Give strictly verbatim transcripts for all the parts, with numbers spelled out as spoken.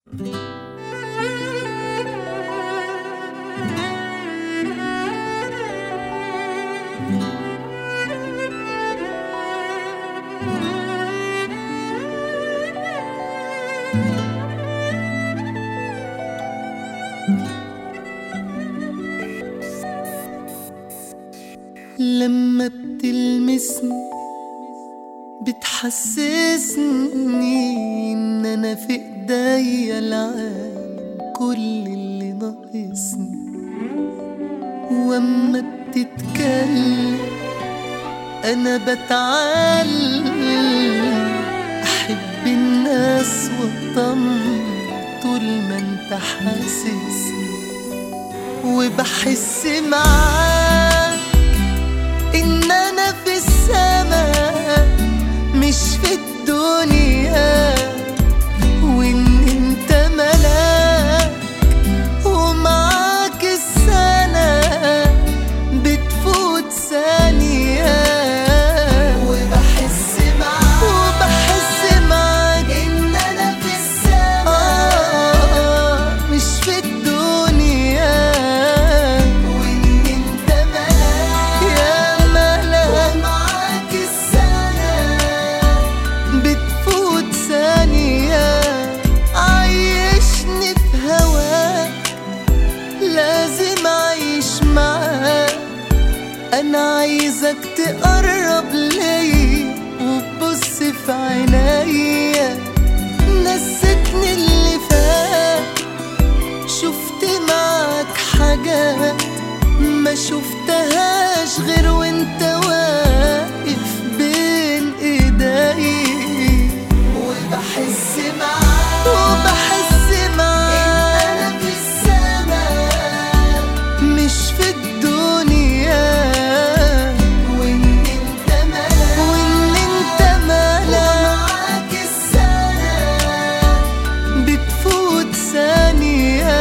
لما بتلمسني بتحسسني ان انا في ايديا العالم كل اللي ناقصني. واما بتتكلم انا بتعلم احب الناس واطمن طول ما انت حاسسني. وبحس معاك إن أنا في السماء مش في الدنيا، وإن أنت ملاك ومعاك السنة بتفوت ثانية. وبحس معاك وبحس معاك إن أنا في السماء مش في الدنيا، وإن أنت ملاك يا ومعاك السنة بتفوت ثانية. عايشني في هواك لازم أعيش معاك. أنا عايزك تقرب ليا وتبص في عينيا. نسيتني اللي فات، شفت معاك حاجات ما شفتهاش غير وانت واقف بين ايدي. وبحس معاك وبحس معاك ان انا في السماء مش في الدنيا، وان انت ملاك وان انت ملاك ومعاك السنة بتفوت ثانية.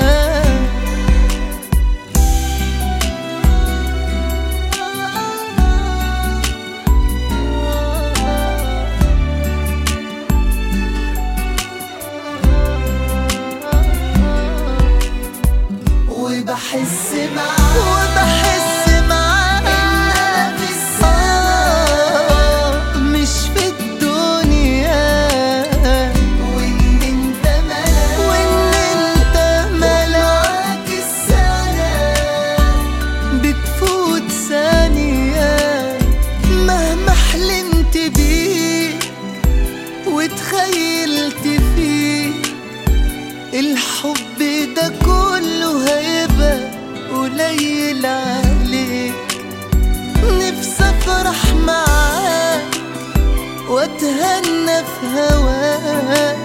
وبحس معاك وبحس معاك إن أنا في السماء مش في الدنيا، وإن أنت ملاك وإن أنت ملاك السنة بتفوت ثانية. مهما حلمت بيك وتخيلت فيك الحب ده كله هيبقى قليل عليك. نفسي افرح معاك واتهنى في هواك